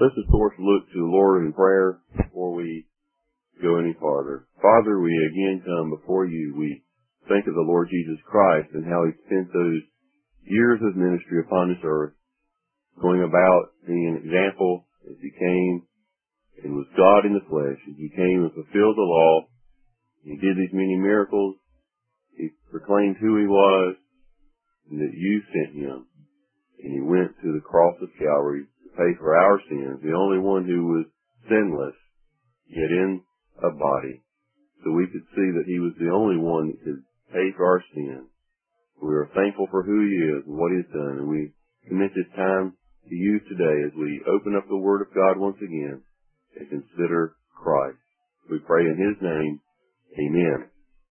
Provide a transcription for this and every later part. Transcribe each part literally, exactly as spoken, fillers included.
Let's, of course, look to the Lord in prayer before we go any farther. Father, we again come before you. We think of the Lord Jesus Christ and how he spent those years of ministry upon this earth, going about being an example as he came and was God in the flesh. And he came and fulfilled the law. He did these many miracles. He proclaimed who he was and that you sent him. And he went to the cross of Calvary to pay for our sins, the only one who was sinless, yet in a body. So we could see that he was the only one that could pay for our sins. We are thankful for who he is and what he has done. And we commit this time to you today as we open up the Word of God once again and consider Christ. We pray in his name. Amen.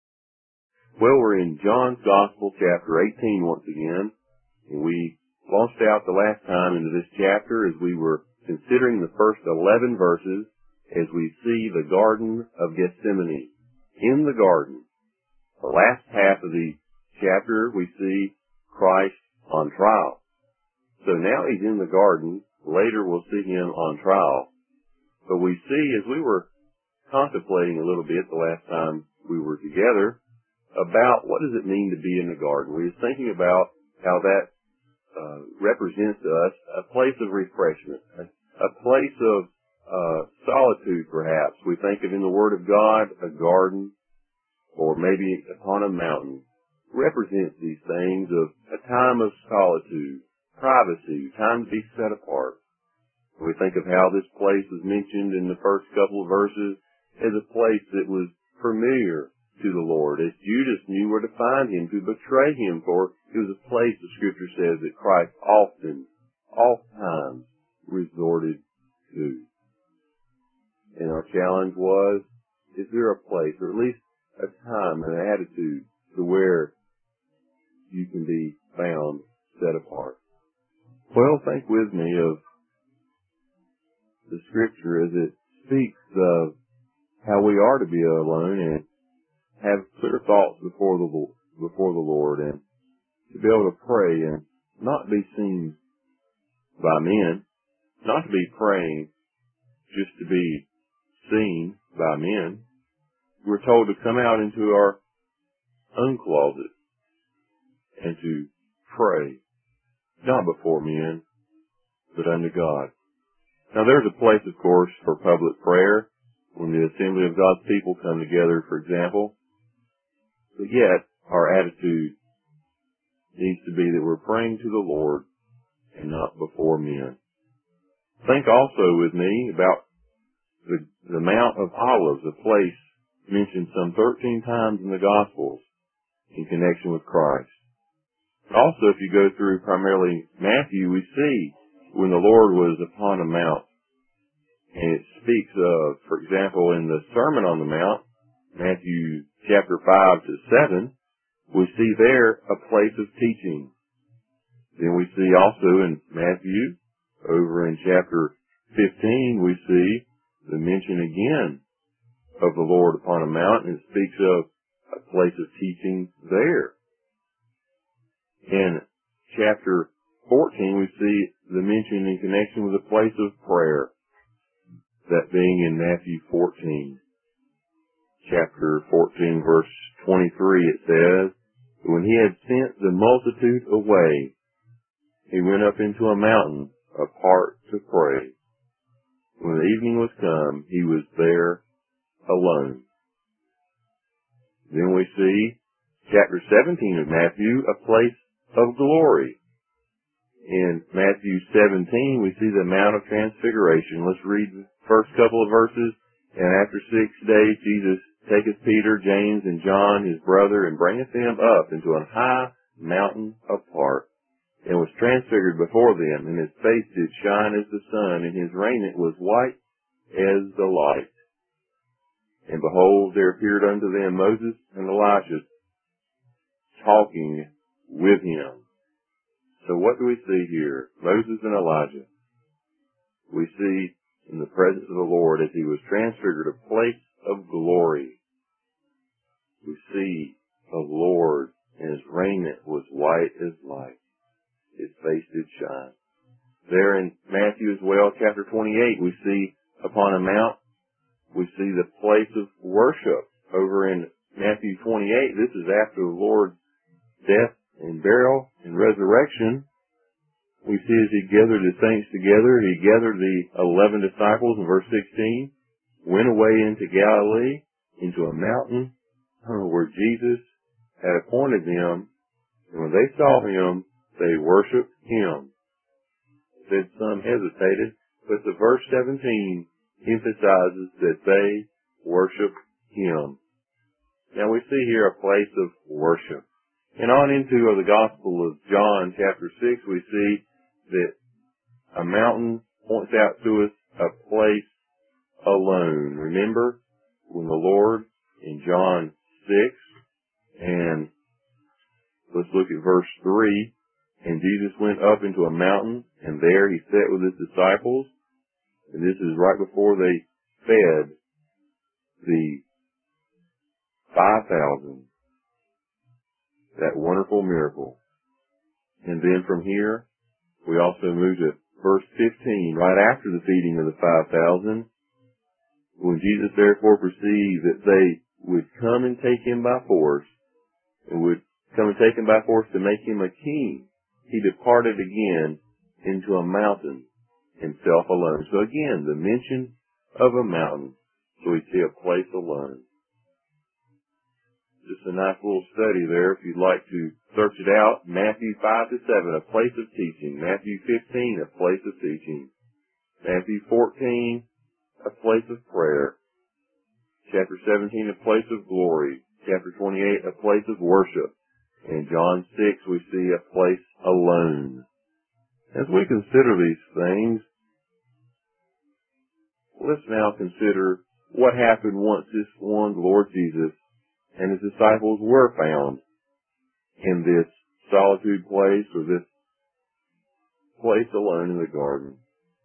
Well, we're in John's Gospel, chapter eighteen once again. And we launched out the last time into this chapter as we were considering the first eleven verses as we see the Garden of Gethsemane. In the garden, the last half of the chapter, we see Christ on trial. So now he's in the garden. Later we'll see him on trial. But we see, as we were contemplating a little bit the last time we were together, about what does it mean to be in the garden. We were thinking about how that uh, represents to us a place of refreshment, a, a place of uh, solitude perhaps. We think of in the Word of God a garden, or maybe upon a mountain, represents these things of a time of solitude, privacy, time to be set apart. We think of how this place was mentioned in the first couple of verses as a place that was familiar to the Lord, as Judas knew where to find him, to betray him, for it was a place, the Scripture says, that Christ often, oft times, resorted to. And our challenge was, is there a place, or at least a time, an attitude, to where you can be found set apart? Well, think with me of the Scripture as it speaks of how we are to be alone and have clear thoughts before the before the Lord, and to be able to pray and not be seen by men, not to be praying just to be seen by men. We're told to come out into our own closet and to pray, not before men, but unto God. Now there's a place, of course, for public prayer when the assembly of God's people come together, for example. But yet, our attitude needs to be that we're praying to the Lord and not before men. Think also with me about the, the Mount of Olives, a place mentioned some thirteen times in the Gospels in connection with Christ. Also, if you go through primarily Matthew, we see when the Lord was upon a mount. And it speaks of, for example, in the Sermon on the Mount, Matthew chapter five to seven, we see there a place of teaching. Then we see also in Matthew, over in chapter fifteen, we see the mention again of the Lord upon a mount, and it speaks of a place of teaching there. In chapter fourteen, we see the mention in connection with a place of prayer, that being in Matthew fourteen. Chapter fourteen, verse twenty-three, it says, when he had sent the multitude away, he went up into a mountain apart to pray. When the evening was come, he was there alone. Then we see, chapter seventeen of Matthew, a place of glory. In Matthew seventeen, we see the Mount of Transfiguration. Let's read the first couple of verses. And after six days, Jesus taketh Peter, James, and John, his brother, and bringeth them up into a high mountain apart, and was transfigured before them, and his face did shine as the sun, and his raiment was white as the light. And behold, there appeared unto them Moses and Elijah, talking with him. So what do we see here? Moses and Elijah. We see in the presence of the Lord as he was transfigured a place of glory. We see the Lord, and his raiment was white as light. His face did shine. There in Matthew as well, chapter twenty-eight, we see upon a mount, we see the place of worship. Over in Matthew twenty-eight, this is after the Lord's death and burial and resurrection. We see as he gathered the saints together, he gathered the eleven disciples in verse sixteen, went away into Galilee, into a mountain where Jesus had appointed them, and when they saw him, they worshiped him. Said some hesitated, but the verse seventeen emphasizes that they worshiped him. Now we see here a place of worship. And on into the Gospel of John, chapter six, we see that a mountain points out to us a place alone. Remember when the Lord in John six, and let's look at verse three, and Jesus went up into a mountain, and there he sat with his disciples, and this is right before they fed the five thousand. That wonderful miracle. And then from here, we also move to verse fifteen, right after the feeding of the five thousand. When Jesus therefore perceived that they would come and take him by force, and would come and take him by force to make him a king, he departed again into a mountain, himself alone. So again, the mention of a mountain. So we see a place alone. Just a nice little study there if you'd like to search it out. Matthew five to seven, a place of teaching. Matthew fifteen, a place of teaching. Matthew fourteen, a place of prayer. Chapter seventeen, a place of glory. Chapter twenty-eight, a place of worship. In John six, we see a place alone. As we consider these things, let's now consider what happened once this one, the Lord Jesus, and his disciples were found in this solitude place, or this place alone in the garden.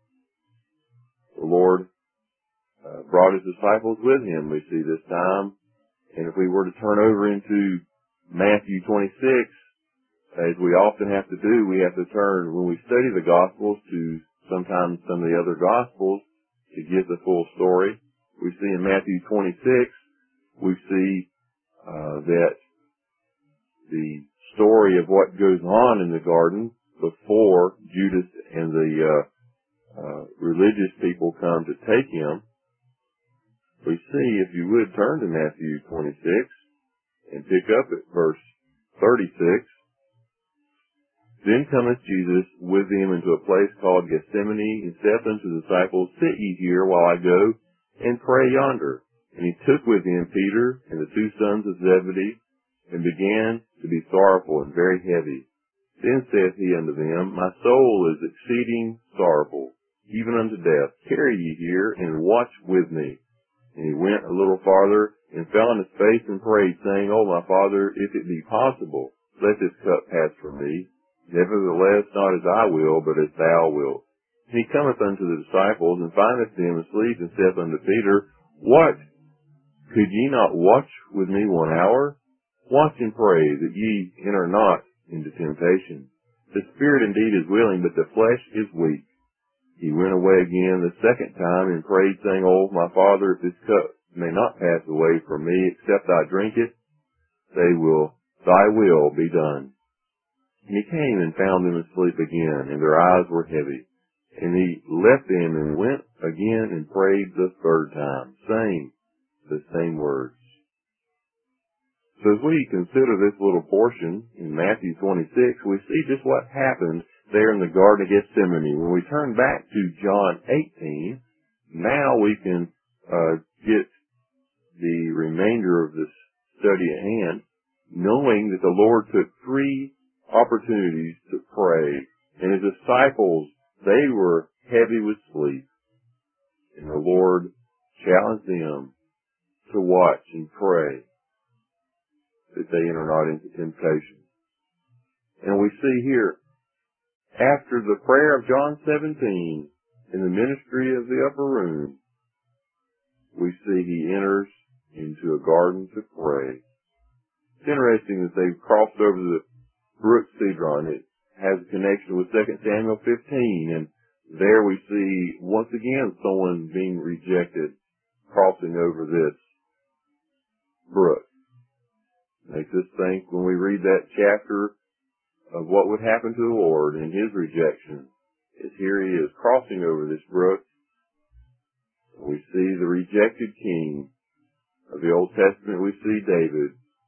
The Lord uh, brought his disciples with him, we see this time. And if we were to turn over into Matthew twenty-six, as we often have to do, we have to turn, when we study the Gospels, to sometimes some of the other Gospels to get the full story. We see in Matthew twenty-six, we see uh, that the story of what goes on in the garden before Judas and the uh, uh, religious people come to take him. We see, if you would, turn to Matthew twenty-six and pick up at verse thirty-six. Then cometh Jesus with them into a place called Gethsemane, and saith unto the disciples, Sit ye here while I go and pray yonder. And he took with him Peter and the two sons of Zebedee, and began to be sorrowful and very heavy. Then saith he unto them, My soul is exceeding sorrowful, even unto death. Tarry ye here, and watch with me. And he went a little farther, and fell on his face and prayed, saying, O my Father, if it be possible, let this cup pass from me. Nevertheless, not as I will, but as thou wilt. And he cometh unto the disciples, and findeth them asleep, and saith unto Peter, What? Could ye not watch with me one hour? Watch and pray, that ye enter not into temptation. The spirit indeed is willing, but the flesh is weak. He went away again the second time, and prayed, saying, O my Father, if this cup may not pass away from me, except I drink it, they will, thy will be done. And he came and found them asleep again, and their eyes were heavy. And he left them and went again and prayed the third time, saying the same words. So as we consider this little portion in Matthew twenty-six, we see just what happened there in the Garden of Gethsemane. When we turn back to John eighteen, now we can uh, get the remainder of this study at hand, knowing that the Lord took three opportunities to pray, and his disciples, they were heavy with sleep, and the Lord challenged them to watch and pray that they enter not into temptation. And we see here, after the prayer of John seventeen, in the ministry of the upper room, we see he enters into a garden to pray. It's interesting that they've crossed over the Brook Cedron. It has a connection with Second Samuel fifteen, and there we see once again someone being rejected crossing over this brook. Makes us think when we read that chapter of what would happen to the Lord in his rejection. Is here he is crossing over this brook. We see the rejected king of the Old Testament. We see David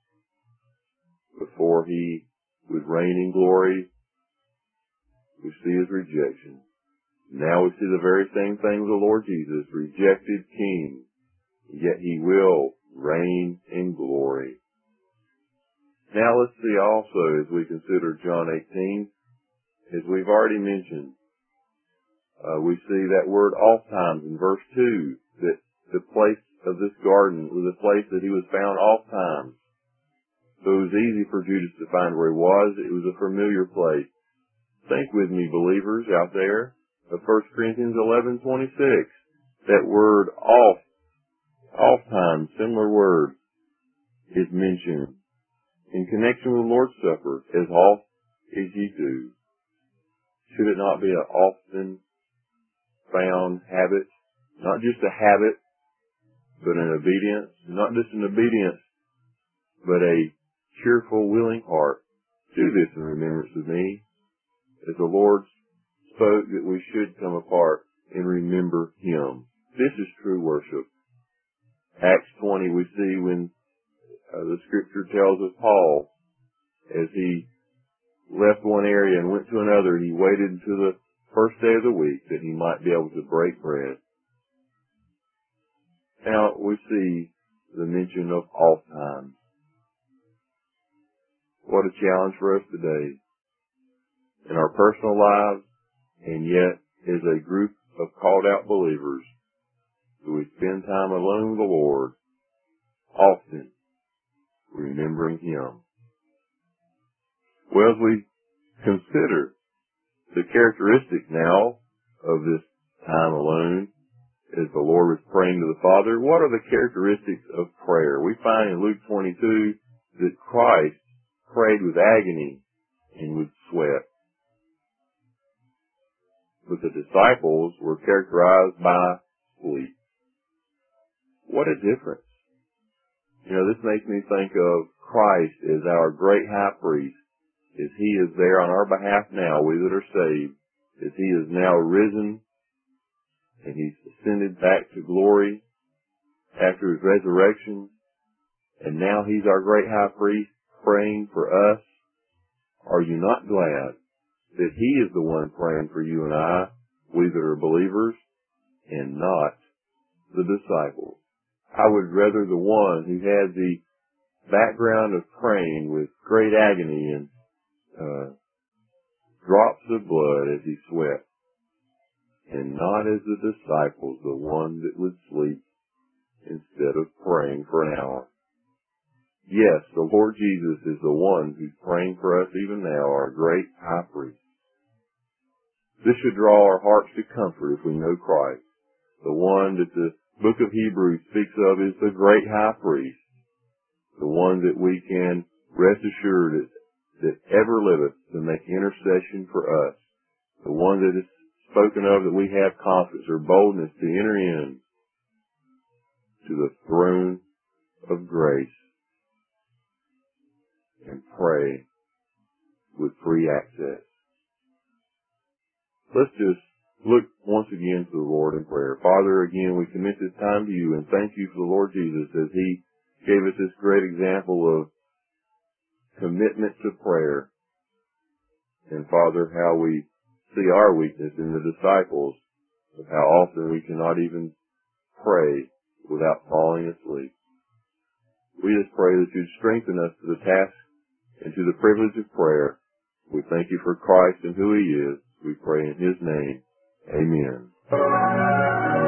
before he would reign in glory. We see his rejection. Now we see the very same thing with the Lord Jesus, rejected king, yet he will reign in glory. Now let's see also, as we consider John eighteen, as we've already mentioned, uh, we see that word oft times in verse two, that the place of this garden was a place that he was found oft times. So it was easy for Judas to find where he was. It was a familiar place. Think with me, believers out there, of First Corinthians eleven twenty-six. That word oft, oft times, similar word, is mentioned in connection with the Lord's Supper, as oft as ye do. Should it not be an often found habit? Not just a habit, but an obedience. Not just an obedience, but a cheerful, willing heart. Do this in remembrance of me. As the Lord spoke that we should come apart and remember him. This is true worship. Acts twenty, we see when uh, the scripture tells of Paul, as he left one area and went to another, he waited until the first day of the week that he might be able to break bread. Now we see the mention of oft times. What a challenge for us today in our personal lives, and yet as a group of called out believers, do we spend time alone with the Lord, often remembering him. Well, as we consider the characteristics now of this time alone, as the Lord was praying to the Father, what are the characteristics of prayer? We find in Luke twenty-two that Christ prayed with agony and with sweat. But the disciples were characterized by sleep. What a difference. You know, this makes me think of Christ as our great high priest, as he is there on our behalf now, we that are saved, as he is now risen, and he's ascended back to glory after his resurrection, and now he's our great high priest praying for us. Are you not glad that he is the one praying for you and I, we that are believers, and not the disciples? I would rather the one who had the background of praying with great agony and uh, drops of blood as he sweat, and not as the disciples, the one that would sleep instead of praying for an hour. Yes, the Lord Jesus is the one who's praying for us even now, our great high priest. This should draw our hearts to comfort if we know Christ. The one that the book of Hebrews speaks of is the great high priest, the one that we can rest assured that, that ever liveth to make intercession for us, the one that is spoken of that we have confidence or boldness to enter in to the throne of grace and pray with free access. Let's just look once again to the Lord in prayer. Father, again, we commit this time to you and thank you for the Lord Jesus as he gave us this great example of commitment to prayer. And Father, how we see our weakness in the disciples, of how often we cannot even pray without falling asleep. We just pray that you'd strengthen us to the task and to the privilege of prayer. We thank you for Christ and who he is. We pray in his name. Amen.